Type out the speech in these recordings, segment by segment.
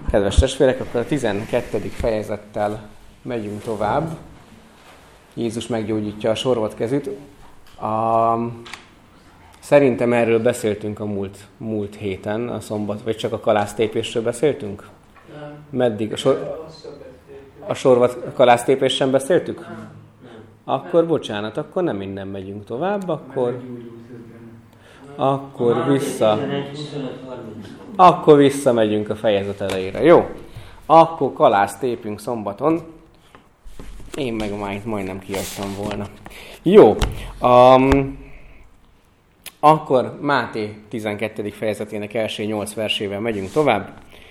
Kedves testvérek, akkor a 12. fejezettel megyünk tovább. Jézus meggyógyítja a sorvadt kezét. Szerintem erről beszéltünk a múlt héten, a szombat, vagy csak a kalásztépésről beszéltünk? Meddig? A sorvadt kalásztépés sem beszéltük? Nem. Akkor bocsánat, akkor nem innen megyünk tovább, akkor visszamegyünk a fejezet elejére. Jó? Akkor kalászt tépünk szombaton. Én meg már itt majdnem kiadtam volna. Jó. Akkor Máté 12. fejezetének első 8 versével megyünk tovább.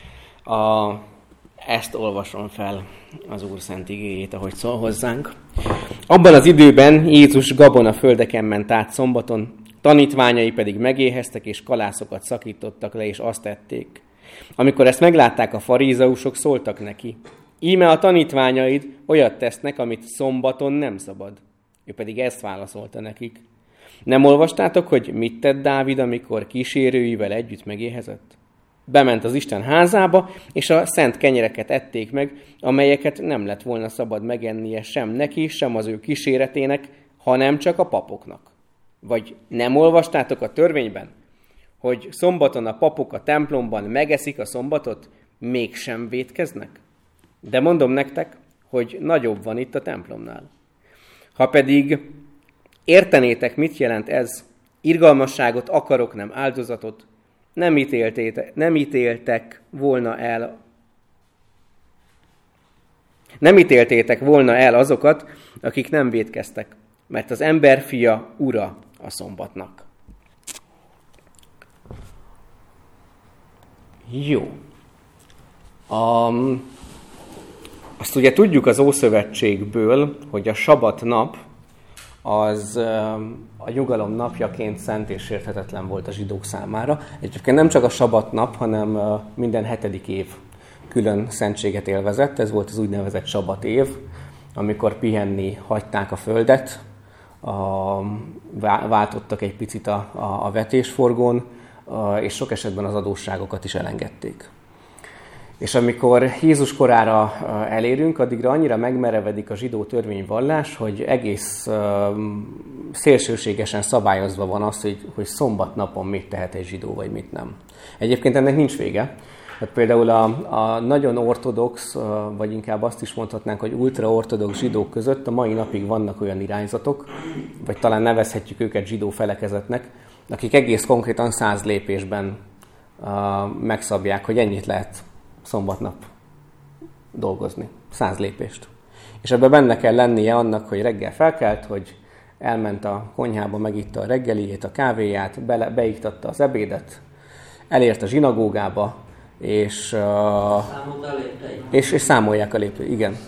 Ezt olvasom fel az Úr szent igéjét, ahogy szól hozzánk. Abban az időben Jézus gabonaföldeken ment át szombaton, tanítványai pedig megéheztek, és kalászokat szakítottak le, és azt ették. Amikor ezt meglátták a farízeusok, szóltak neki: íme a tanítványaid olyat tesznek, amit szombaton nem szabad. Ő pedig ezt válaszolta nekik: nem olvastátok, hogy mit tett Dávid, amikor kísérőivel együtt megéhezett? Bement az Isten házába, és a szent kenyereket ették meg, amelyeket nem lett volna szabad megennie sem neki, sem az ő kíséretének, hanem csak a papoknak. Vagy nem olvastátok a törvényben, hogy szombaton a papok a templomban megeszik a szombatot, mégsem vétkeznek? De mondom nektek, hogy nagyobb van itt a templomnál. Ha pedig értenétek, mit jelent ez, irgalmasságot akarok, nem áldozatot, nem ítéltétek volna el azokat, akik nem vétkeztek, mert az ember fia ura a szombatnak. Jó. Azt ugye tudjuk az Ószövetségből, hogy a sabat nap az a nyugalom napjaként szent és sérthetetlen volt a zsidók számára. Egyébként nem csak a sabat nap, hanem minden 7. év külön szentséget élvezett. Ez volt az úgynevezett sabat év, amikor pihenni hagyták a földet, váltottak egy picit a vetésforgón, és sok esetben az adósságokat is elengedték. És amikor Jézus korára elérünk, addigra annyira megmerevedik a zsidó törvényvallás, hogy egész szélsőségesen szabályozva van az, hogy szombatnapon mit tehet egy zsidó, vagy mit nem. Egyébként ennek nincs vége. Hát például a nagyon ortodox, vagy inkább azt is mondhatnánk, hogy ultraortodox zsidók között a mai napig vannak olyan irányzatok, vagy talán nevezhetjük őket zsidó felekezetnek, akik egész konkrétan 100 lépésben megszabják, hogy ennyit lehet szombatnap dolgozni. 100 lépést. És ebben benne kell lennie annak, hogy reggel felkelt, hogy elment a konyhába, megitta a reggeliét, a kávéját, beiktatta az ebédet, elért a zsinagógába, és számolják a lépést. Igen.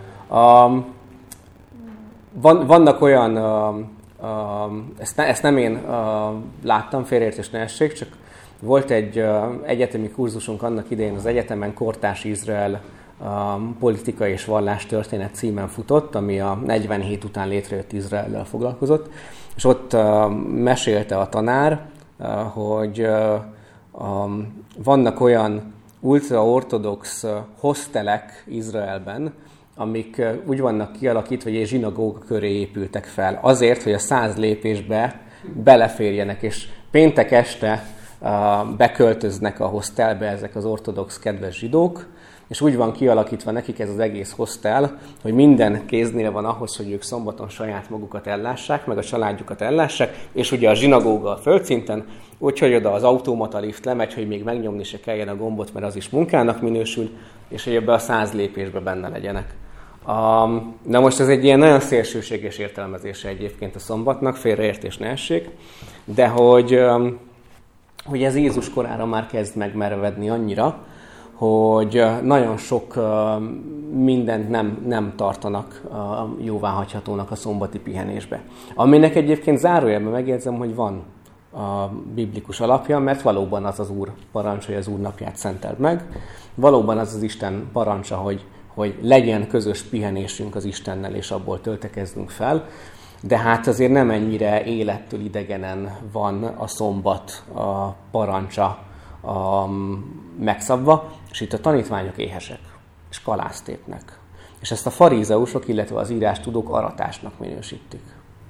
Vannak olyan, ezt nem én láttam, félreértés ne essék, csak volt egy egyetemi kurzusunk annak idején az egyetemen, Kortárs Izrael politika és vallástörténet címen futott, ami a 47 után létrejött Izraellel foglalkozott, és ott mesélte a tanár, hogy vannak olyan ultraortodox hostelek Izraelben, amik úgy vannak kialakítva, hogy egy zsinagóga köré épültek fel. Azért, hogy a 100 lépésbe beleférjenek, és péntek este beköltöznek a hostelbe ezek az ortodox kedves zsidók, és úgy van kialakítva nekik ez az egész hostel, hogy minden kéznél van ahhoz, hogy ők szombaton saját magukat ellássák, meg a családjukat ellássák, és ugye a zsinagóga a földszinten, úgyhogy oda az automata lift lemegy, hogy még megnyomni se kelljen a gombot, mert az is munkának minősül, és hogy ebbe a 100 lépésbe benne legyenek. Na most ez egy ilyen nagyon szélsőséges értelmezése egyébként a szombatnak, félreértés ne essék, de hogy ez Jézus korára már kezd megmerevedni annyira, hogy nagyon sok mindent nem tartanak jóváhagyhatónak a szombati pihenésbe. Aminek egyébként zárójelben megjegyzem, hogy van a biblikus alapja, mert valóban az az Úr parancsa, hogy az Úr napját szenteld meg. Valóban az az Isten parancsa, hogy legyen közös pihenésünk az Istennel, és abból töltekezzünk fel. De hát azért nem ennyire élettől idegenen van a szombat a parancsa megszabva, és itt a tanítványok éhesek, és kalászt tépnek. És ezt a farizeusok, illetve az írástudók aratásnak minősítik.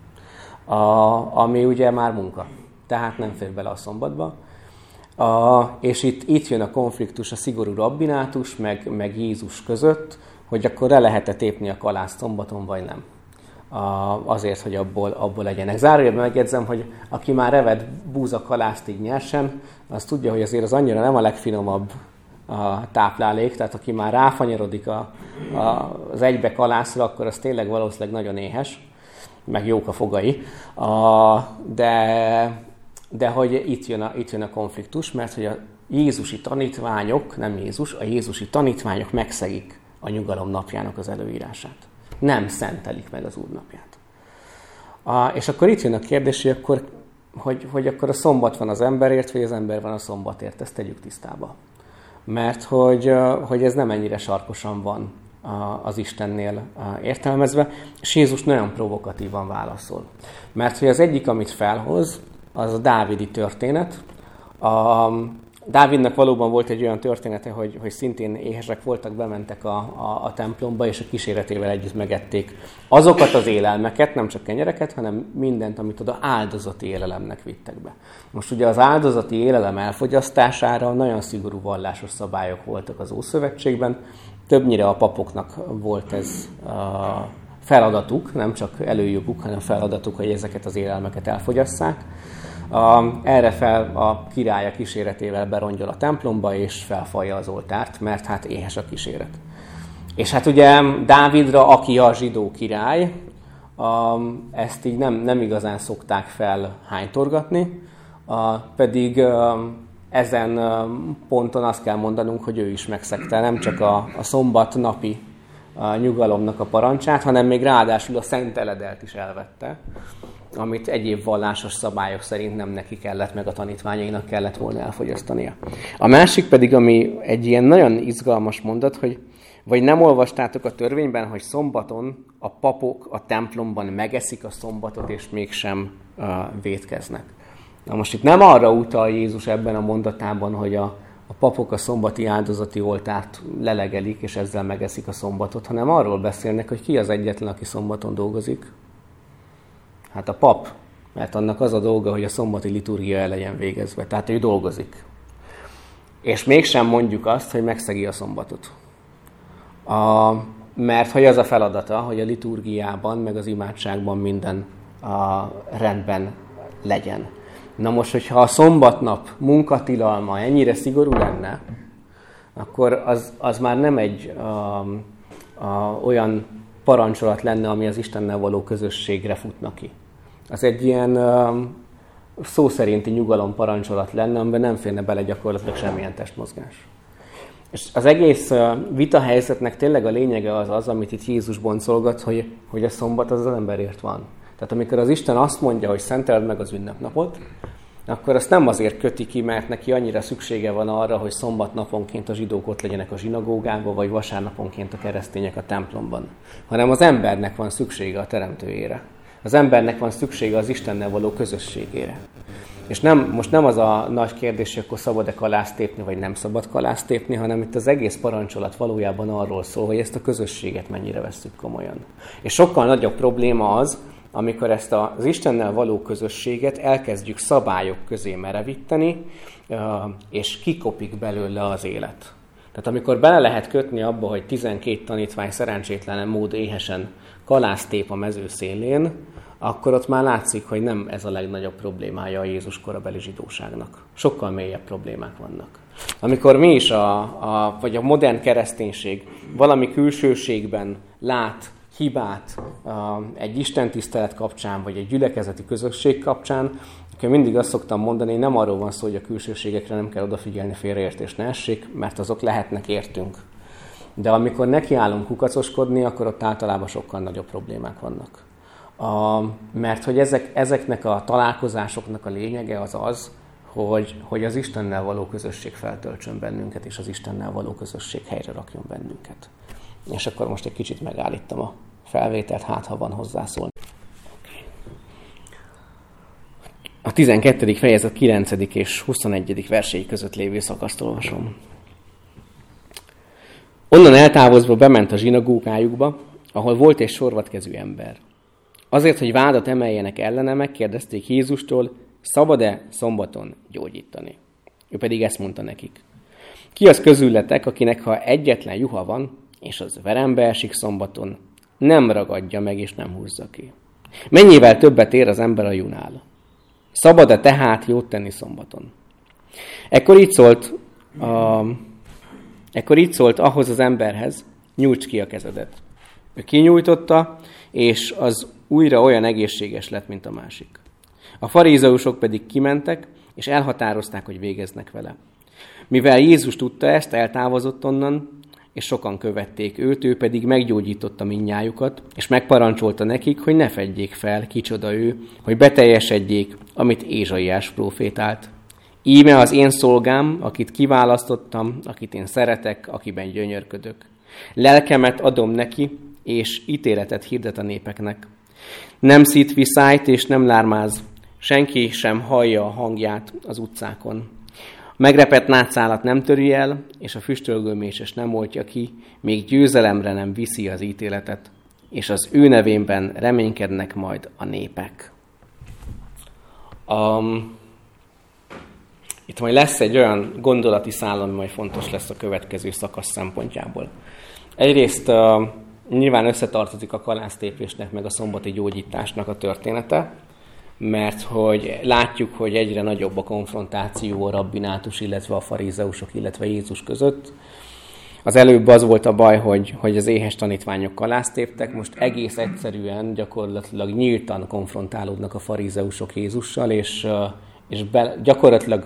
Ami ugye már munka, tehát nem fér bele a szombatba. És itt jön a konfliktus a szigorú rabbinátus, meg Jézus között, hogy akkor le lehet-e tépni a kalászt szombaton, vagy nem. Azért, hogy abból legyenek. Zárójelben megjegyzem, hogy aki már evett búzakalászt így nyersen, az tudja, hogy azért az annyira nem a legfinomabb táplálék, tehát aki már ráfanyarodik az egybe kalászra, akkor az tényleg valószínűleg nagyon éhes, meg jók a fogai. De hogy itt jön a konfliktus, mert hogy a jézusi tanítványok, nem Jézus, a jézusi tanítványok megszegik a nyugalom napjának az előírását. Nem szentelik meg az Úr napját. És akkor itt jön a kérdés, hogy akkor a szombat van az emberért, vagy az ember van a szombatért. Ezt tegyük tisztába. Mert hogy ez nem ennyire sarkosan van az Istennél értelmezve, és Jézus nagyon provokatívan válaszol. Mert hogy az egyik, amit felhoz, az a dávidi történet. Dávidnak valóban volt egy olyan története, hogy szintén éhesek voltak, bementek a templomba, és a kíséretével együtt megették azokat az élelmeket, nem csak kenyereket, hanem mindent, amit oda áldozati élelemnek vittek be. Most ugye az áldozati élelem elfogyasztására nagyon szigorú vallásos szabályok voltak az Ószövetségben. Többnyire a papoknak volt ez feladatuk, nem csak előjoguk, hanem feladatuk, hogy ezeket az élelmeket elfogyasszák. Erre fel a király a kíséretével berongyol a templomba, és felfalja az oltárt, mert hát éhes a kíséret. És hát ugye Dávidra, aki a zsidó király, ezt így nem igazán szokták felhánytorgatni, pedig ezen ponton azt kell mondanunk, hogy ő is megszegte nem csak a szombat napi nyugalomnak a parancsát, hanem még ráadásul a szent eledelt is elvette, amit egyéb vallásos szabályok szerint nem neki kellett, meg a tanítványainak kellett volna elfogyasztania. A másik pedig, ami egy ilyen nagyon izgalmas mondat, hogy vagy nem olvastátok a törvényben, hogy szombaton a papok a templomban megeszik a szombatot, és mégsem vétkeznek. Na most itt nem arra utal Jézus ebben a mondatában, hogy a papok a szombati áldozati oltárt lelegelik, és ezzel megeszik a szombatot, hanem arról beszélnek, hogy ki az egyetlen, aki szombaton dolgozik. Hát a pap, mert annak az a dolga, hogy a szombati liturgia el legyen végezve. Tehát ő dolgozik. És mégsem mondjuk azt, hogy megszegi a szombatot. Mert hogy az a feladata, hogy a liturgiában, meg az imádságban minden rendben legyen. Na most, hogyha a szombatnap munkatilalma ennyire szigorú lenne, akkor az már nem egy olyan parancsolat lenne, ami az Istennel való közösségre futna ki. Az egy ilyen szó szerinti nyugalom parancsolat lenne, amiben nem férne bele gyakorlatilag semmilyen testmozgás. És az egész vitahelyzetnek tényleg a lényege az, amit itt Jézus boncolgat, hogy a szombat az emberért van. Tehát amikor az Isten azt mondja, hogy szenteld meg az ünnepnapot, akkor azt nem azért köti ki, mert neki annyira szüksége van arra, hogy szombatnaponként a zsidók ott legyenek a zsinagógában, vagy vasárnaponként a keresztények a templomban, hanem az embernek van szüksége a teremtőjére. Az embernek van szüksége az Istennel való közösségére. És most nem az a nagy kérdés, hogy akkor szabad-e kalászt tépni, vagy nem szabad kalászt tépni, hanem itt az egész parancsolat valójában arról szól, hogy ezt a közösséget mennyire vesszük komolyan. És sokkal nagyobb probléma az, amikor ezt az Istennel való közösséget elkezdjük szabályok közé merevíteni, és kikopik belőle az élet. Tehát amikor bele lehet kötni abba, hogy 12 tanítvány szerencsétlen mód éhesen kalászt tép a mező szélén, akkor ott már látszik, hogy nem ez a legnagyobb problémája a Jézus korabeli zsidóságnak. Sokkal mélyebb problémák vannak. Amikor mi is, vagy a modern kereszténység valami külsőségben lát hibát egy istentisztelet kapcsán, vagy egy gyülekezeti közösség kapcsán, akkor mindig azt szoktam mondani, hogy nem arról van szó, hogy a külsőségekre nem kell odafigyelni, félreértés ne essék, mert azok lehetnek értünk. De amikor nekiállunk kukacoskodni, akkor ott általában sokkal nagyobb problémák vannak. Mert hogy ezeknek a találkozásoknak a lényege az, hogy az Istennel való közösség feltöltsön bennünket, és az Istennel való közösség helyre rakjon bennünket. És akkor most egy kicsit megállítom a felvételt, ha van hozzászólni. A a 12. fejezet 9. és 21. versei között lévő szakaszt olvasom. Onnan eltávozva bement a zsinagógájukba, ahol volt egy sorvatkezű ember. Azért, hogy vádat emeljenek ellene, megkérdezték Jézustól, szabad-e szombaton gyógyítani. Ő pedig ezt mondta nekik. Ki az közületek, akinek ha egyetlen juha van, és az verembe esik szombaton, nem ragadja meg és nem húzza ki? Mennyivel többet ér az ember a junál? Szabad-e tehát jót tenni szombaton? Ekkor így szólt ahhoz az emberhez, nyújts ki a kezedet. Ő kinyújtotta, és az újra olyan egészséges lett, mint a másik. A farizeusok pedig kimentek, és elhatározták, hogy végeznek vele. Mivel Jézus tudta ezt, eltávozott onnan, és sokan követték őt, ő pedig meggyógyította mindnyájukat, és megparancsolta nekik, hogy ne fedjék fel, kicsoda ő, hogy beteljesedjék, amit Ézsaiás prófétált. Íme az én szolgám, akit kiválasztottam, akit én szeretek, akiben gyönyörködök. Lelkemet adom neki, és ítéletet hirdet a népeknek. Nem szít viszályt, és nem lármáz, senki sem hallja a hangját az utcákon. A megrepett nátszálat nem töri el, és a füstölgő mécses nem oltja ki, még győzelemre nem viszi az ítéletet, és az ő nevénben reménykednek majd a népek. Itt majd lesz egy olyan gondolati szál, ami majd fontos lesz a következő szakasz szempontjából. Egyrészt nyilván összetartozik a kalásztépésnek, meg a szombati gyógyításnak a története, mert hogy látjuk, hogy egyre nagyobb a konfrontáció a rabbinátus, illetve a farizeusok, illetve Jézus között. Az előbb az volt a baj, hogy az éhes tanítványok kalásztéptek, most egész egyszerűen, gyakorlatilag nyíltan konfrontálódnak a farizeusok Jézussal, és gyakorlatilag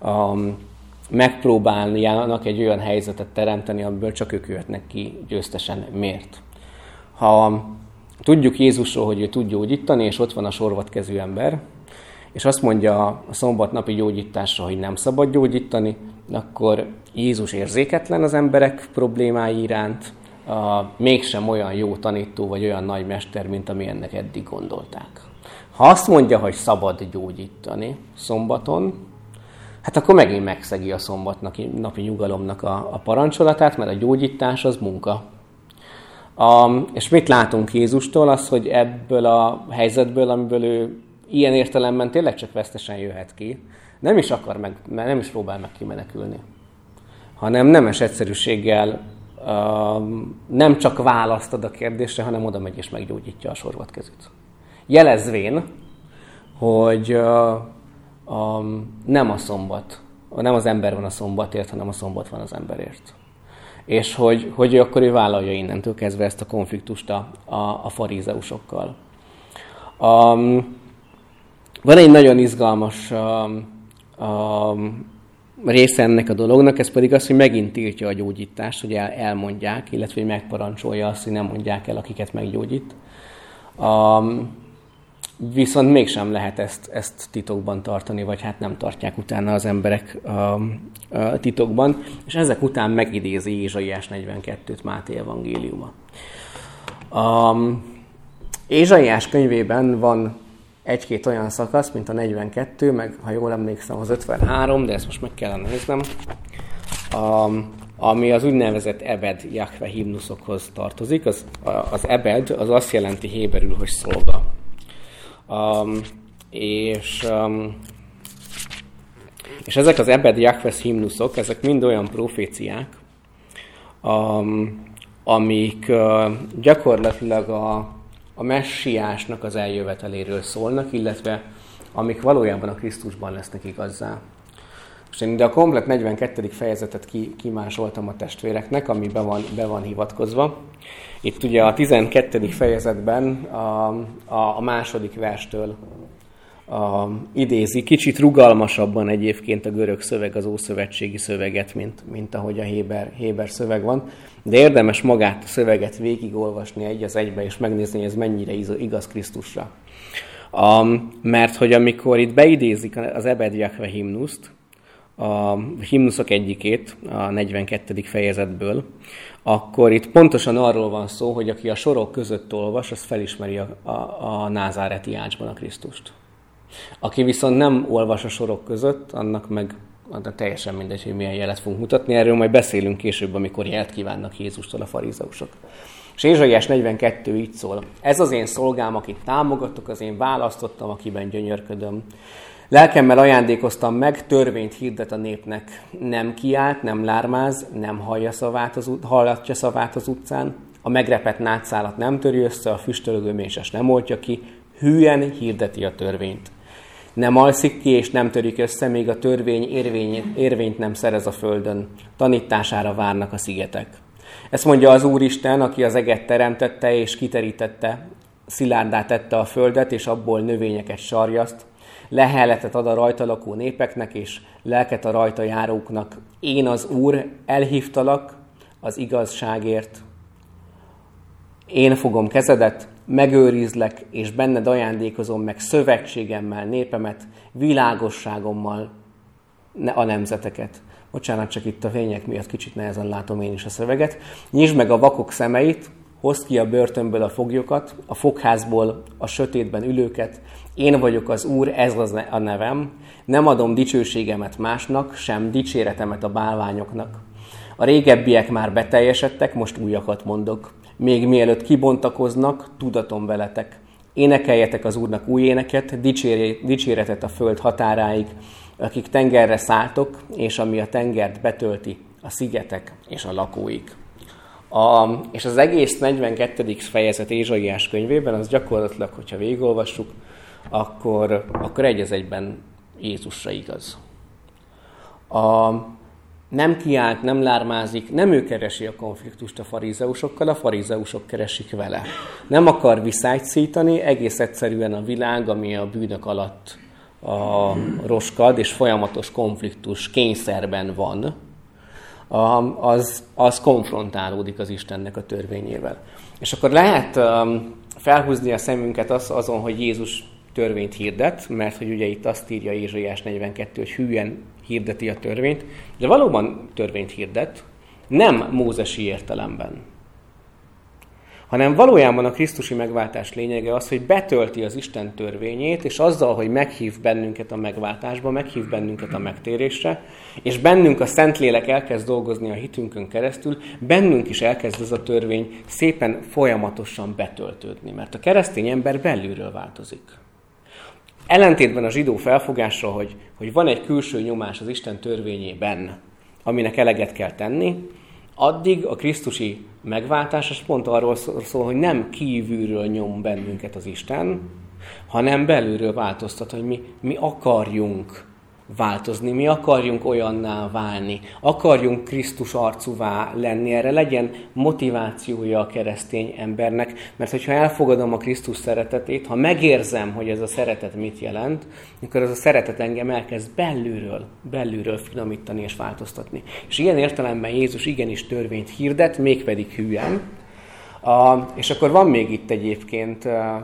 megpróbálnak egy olyan helyzetet teremteni, amiből csak ők jöhetnek ki győztesen. Miért? Ha tudjuk Jézusról, hogy ő tud gyógyítani, és ott van a sorvatkezű ember, és azt mondja a szombatnapi gyógyításra, hogy nem szabad gyógyítani, akkor Jézus érzéketlen az emberek problémái iránt, mégsem olyan jó tanító, vagy olyan nagy mester, mint amilyennek eddig gondolták. Ha azt mondja, hogy szabad gyógyítani szombaton, hát akkor megint megszegi a szombatnapi nyugalomnak a parancsolatát, mert a gyógyítás az munka. És mit látunk Jézustól? Az, hogy ebből a helyzetből, amiből ő ilyen értelemben tényleg csak vesztesen jöhet ki, nem is próbál meg kimenekülni, hanem nemes egyszerűséggel nem csak választ ad a kérdésre, hanem oda megy és meggyógyítja a sorvatkezűt. Jelezvén, hogy nem az ember van a szombatért, hanem a szombat van az emberért. És hogy akkor ő vállalja innentől kezdve ezt a konfliktust a farizeusokkal. Van egy nagyon izgalmas része ennek a dolognak, ez pedig az, hogy megint tiltja a gyógyítást, hogy elmondják, illetve hogy megparancsolja azt, hogy nem mondják el, akiket meggyógyít. Viszont mégsem lehet ezt titokban tartani, vagy hát nem tartják utána az emberek titokban, és ezek után megidézi Ézsaiás 42-t Máté evangéliuma. Ézsaiás könyvében van egy-két olyan szakasz, mint a 42, meg ha jól emlékszem az 53, de ezt most meg kellene néznem, ami az úgynevezett ebed Jahve himnuszokhoz tartozik. Az ebed az azt jelenti héberül, hogy szolga. És ezek az ebed Jahve himnuszok, ezek mind olyan proféciák, amik gyakorlatilag a messiásnak az eljöveteléről szólnak, illetve amik valójában a Krisztusban lesznek igazzá. És én ide a komplet 42. fejezetet kimásoltam a testvéreknek, ami be van hivatkozva. Itt ugye a 12. fejezetben a második verstől idézi, kicsit rugalmasabban egyébként a görög szöveg az ószövetségi szöveget, mint ahogy a héber szöveg van, de érdemes magát a szöveget végigolvasni egy az egybe, és megnézni, hogy ez mennyire igaz Krisztusra. Mert hogy amikor itt beidézik az ebed Jahve himnuszt, a himnuszok egyikét, a 42. fejezetből, akkor itt pontosan arról van szó, hogy aki a sorok között olvas, az felismeri a názáreti ácsban a Krisztust. Aki viszont nem olvas a sorok között, annak teljesen mindegy, hogy milyen jelet fogunk mutatni. Erről majd beszélünk később, amikor jelt kívánnak Jézustól a farizeusok. És Ézsaiás 42 így szól. Ez az én szolgám, akit támogatok, az én választottam, akiben gyönyörködöm. Lelkemmel ajándékoztam meg, törvényt hirdet a népnek. Nem kiált, nem lármáz, nem hallatja szavát az utcán. A megrepett nátszálat nem töri össze, a füstölögő méses nem oltja ki. Hűen hirdeti a törvényt. Nem alszik ki és nem törik össze, még a törvény érvényt nem szerez a földön. Tanítására várnak a szigetek. Ezt mondja az Úristen, aki az eget teremtette és kiterítette, szilárdá tette a földet, és abból növényeket sarjaszt. Leheletet ad a rajta lakó népeknek, és lelket a rajta járóknak. Én az Úr, elhívtalak az igazságért. Én fogom kezedet, megőrizlek, és benned ajándékozom meg szövetségemmel népemet, világosságommal a nemzeteket. Bocsánat, csak itt a fények miatt kicsit nehezen látom én is a szöveget. Nyisd meg a vakok szemeit, hozd ki a börtönből a foglyokat, a fogházból a sötétben ülőket. Én vagyok az Úr, ez az a nevem. Nem adom dicsőségemet másnak, sem dicséretemet a bálványoknak. A régebbiek már beteljesedtek, most újakat mondok. Még mielőtt kibontakoznak, tudatom veletek. Énekeljetek az Úrnak új éneket, dicséretet a föld határáig, akik tengerre szálltok, és ami a tengert betölti, a szigetek és a lakóik. És az egész 42. fejezet Ézsaiás könyvében, az gyakorlatilag, hogyha végigolvassuk, akkor egy az egyben Jézusra igaz. Nem kiált, nem lármázik, nem ő keresi a konfliktust a farizeusokkal, a farizeusok keresik vele. Nem akar viszályt szítani, egész egyszerűen a világ, ami a bűnök alatt roskad, és folyamatos konfliktus kényszerben van, az konfrontálódik az Istennek a törvényével. És akkor lehet felhúzni a szemünket azon, hogy Jézus törvényt hirdet, mert hogy ugye itt azt írja Ézsaiás 42, hogy hűen hirdeti a törvényt, de valóban törvényt hirdet, nem mózesi értelemben, hanem valójában a krisztusi megváltás lényege az, hogy betölti az Isten törvényét, és azzal, hogy meghív bennünket a megváltásba, meghív bennünket a megtérésre, és bennünk a Szentlélek elkezd dolgozni a hitünkön keresztül, bennünk is elkezd ez a törvény szépen folyamatosan betöltődni, mert a keresztény ember belülről változik. Ellentétben a zsidó felfogásra, hogy van egy külső nyomás az Isten törvényében, aminek eleget kell tenni, addig a krisztusi megváltás az pont arról szól, hogy nem kívülről nyom bennünket az Isten, hanem belülről változtat, hogy mi akarjunk változni, mi akarjunk olyanná válni, akarjunk Krisztus arcúvá lenni, erre legyen motivációja a keresztény embernek, mert hogyha elfogadom a Krisztus szeretetét, ha megérzem, hogy ez a szeretet mit jelent, akkor az a szeretet engem elkezd belülről finomítani és változtatni. És ilyen értelemben Jézus igenis törvényt hirdet, mégpedig hűen. És akkor van még itt egyébként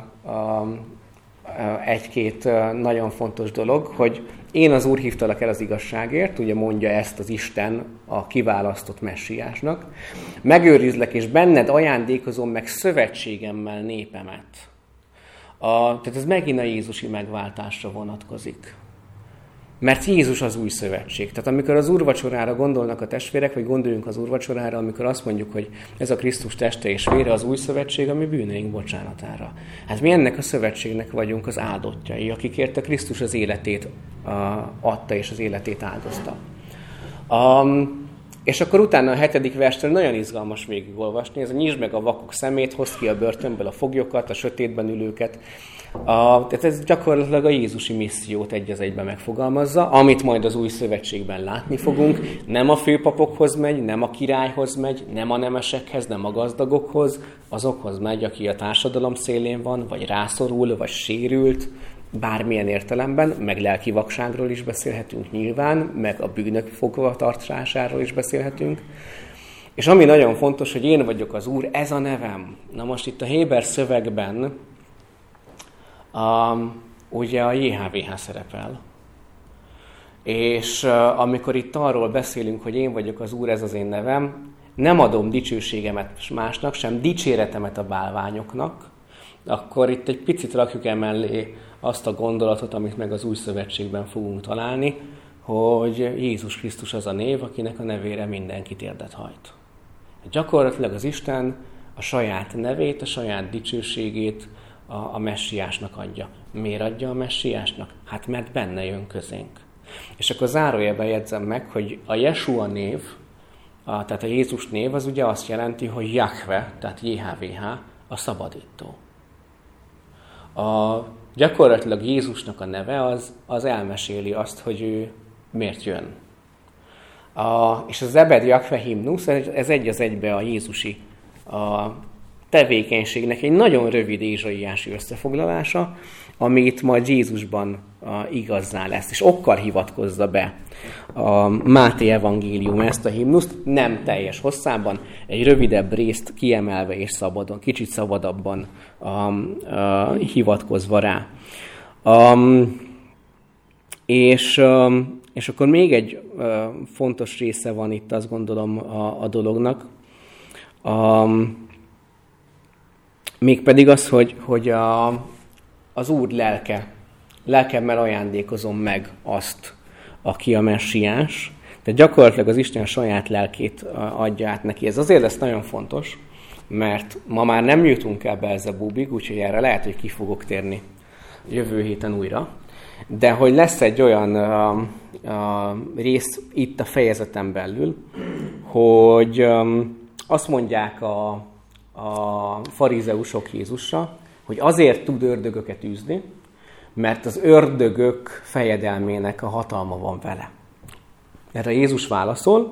egy-két nagyon fontos dolog, hogy én az Úr hívtalak el az igazságért, ugye mondja ezt az Isten a kiválasztott messiásnak. Megőrizlek, és benned ajándékozom meg szövetségemmel népemet. Tehát ez megint a Jézusi megváltásra vonatkozik. Mert Jézus az új szövetség. Tehát amikor az úrvacsorára gondolnak a testvérek, vagy gondoljunk az úrvacsorára, amikor azt mondjuk, hogy ez a Krisztus teste és vére az új szövetség, ami bűneink bocsánatára. Hát mi ennek a szövetségnek vagyunk az áldottjai, akikért a Krisztus az életét adta és az életét áldozta. És akkor utána a 7. verstől nagyon izgalmas végigolvasni, ez a nyisd meg a vakok szemét, hozd ki a börtönből a foglyokat, a sötétben ülőket. Tehát ez gyakorlatilag a Jézusi missziót egy az egyben megfogalmazza, amit majd az új szövetségben látni fogunk. Nem a főpapokhoz megy, nem a királyhoz megy, nem a nemesekhez, nem a gazdagokhoz, azokhoz megy, aki a társadalom szélén van, vagy rászorul, vagy sérült, bármilyen értelemben, meg lelki vakságról is beszélhetünk nyilván, meg a bűnök fogvatartásáról is beszélhetünk. És ami nagyon fontos, hogy én vagyok az Úr, ez a nevem. Na most itt a héber szövegben ugye a JHVH szerepel. És amikor itt arról beszélünk, hogy én vagyok az Úr, ez az én nevem, nem adom dicsőségemet másnak, sem dicséretemet a bálványoknak, akkor itt egy picit rakjuk emellé azt a gondolatot, amit meg az Új Szövetségben fogunk találni, hogy Jézus Krisztus az a név, akinek a nevére mindenki térdet hajt. Gyakorlatilag az Isten a saját nevét, a saját dicsőségét a messiásnak adja. Miért adja a messiásnak? Hát mert benne jön közénk. És akkor zárójelben jegyzem meg, hogy a Jesua név, tehát a Jézus név az ugye azt jelenti, hogy Jahve, tehát JHVH, a szabadító. Gyakorlatilag Jézusnak a neve az elmeséli azt, hogy ő miért jön. És az Ebed Jahve himnusz, ez egy az egybe a jézusi tevékenységnek egy nagyon rövid ézsaiási összefoglalása, amit majd Jézusban igazzá lesz. És okkal hivatkozza be a Máté evangélium ezt a himnuszt, nem teljes hosszában, egy rövidebb részt kiemelve és szabadon, kicsit szabadabban hivatkozva rá. És akkor még egy fontos része van itt, azt gondolom, a dolognak. Mégpedig az, hogy az Úr lelkemmel ajándékozom meg azt, aki a messiás. Tehát gyakorlatilag az Isten saját lelkét adja át neki. Ez azért lesz nagyon fontos, mert ma már nem jutunk el Belzebúbig, úgyhogy erre lehet, hogy ki fogok térni jövő héten újra. De hogy lesz egy olyan rész itt a fejezeten belül, hogy azt mondják a farizeusok Jézusra, hogy azért tud ördögöket űzni, mert az ördögök fejedelmének a hatalma van vele. Erre Jézus válaszol,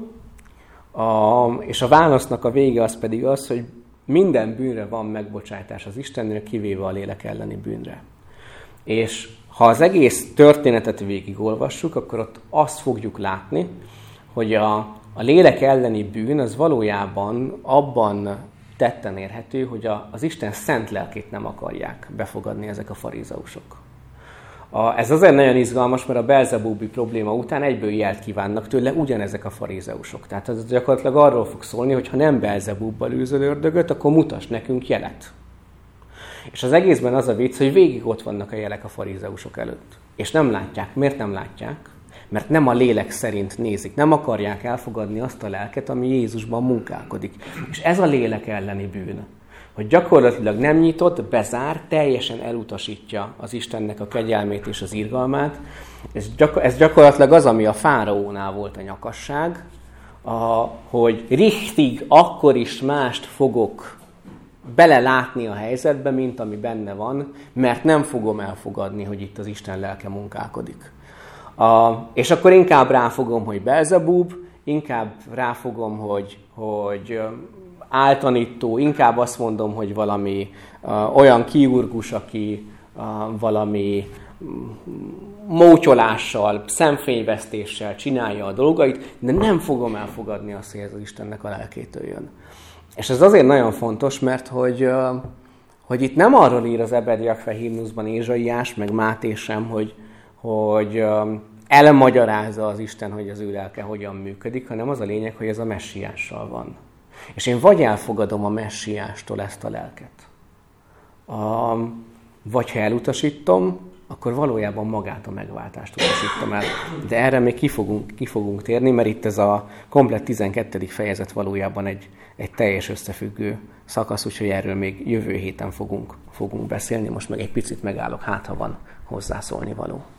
és a válasznak a vége az pedig az, hogy minden bűnre van megbocsátás az Istennél, kivéve a lélek elleni bűnre. És ha az egész történetet végigolvassuk, akkor ott azt fogjuk látni, hogy a lélek elleni bűn az valójában abban tetten érhető, hogy az Isten szent lelkét nem akarják befogadni ezek a farizeusok. Ez azért nagyon izgalmas, mert a belzebúbi probléma után egyből jelt kívánnak tőle ugyanezek a farizeusok. Tehát ez gyakorlatilag arról fog szólni, hogy ha nem Belzebúbbal űzöl ördögöt, akkor mutass nekünk jelet. És az egészben az a vicc, hogy végig ott vannak a jelek a farizeusok előtt. És nem látják. Miért nem látják? Mert nem a lélek szerint nézik. Nem akarják elfogadni azt a lelket, ami Jézusban munkálkodik. És ez a lélek elleni bűn. Hogy gyakorlatilag nem nyitott, bezár, teljesen elutasítja az Istennek a kegyelmét és az irgalmát. Ez gyakorlatilag az, ami a fáraónál volt a nyakasság, hogy richtig, akkor is mást fogok belelátni a helyzetbe, mint ami benne van, mert nem fogom elfogadni, hogy itt az Isten lelke munkálkodik. És akkor inkább ráfogom, hogy Belzebúb, inkább ráfogom, hogy áltanító, inkább azt mondom, hogy valami olyan kiurgus, aki valami mócsolással, szemfényvesztéssel csinálja a dolgait, de nem fogom elfogadni azt, hogy ez az Istennek a lelkétől jön. És ez azért nagyon fontos, mert hogy itt nem arról ír az Ebed Jahve himnuszban Ézsaiás, meg Máté sem, hogy elmagyarázza az Isten, hogy az ő lelke hogyan működik, hanem az a lényeg, hogy ez a messiással van. És én vagy elfogadom a messiástól ezt a lelket, vagy ha elutasítom, akkor valójában magát a megváltást utasítom el. De erre még ki fogunk térni, mert itt ez a komplett 12. fejezet valójában egy teljes összefüggő szakasz, úgyhogy erről még jövő héten fogunk beszélni. Most meg egy picit megállok, hát ha van hozzászólni való.